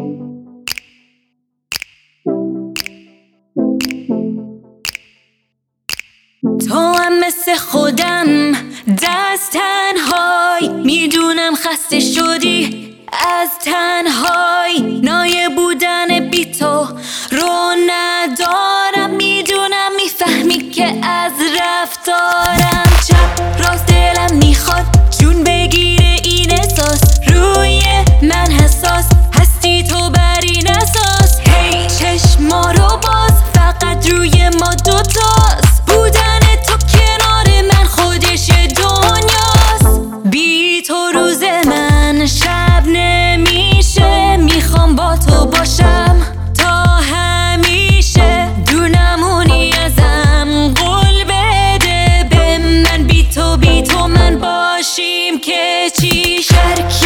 تو هم مثل خودم دست تنهای، میدونم خسته شدی از تنهای، نایه بودن بی تو رو ندارم، میدونم میفهمی که از رفتارم چپ راست دلم میخواد جون بگیره این احساس، روی من حساس هستی تو بر این اساس، هی چشما رو باز فقط روی ما دوتاست، بودن تو کنار من خودش دنیاست، بی تو روز من شب نمیشه، میخوام با تو باشم تا همیشه، دور نمونی ازم قول بده به من، بی تو من باشیم که چی شرکی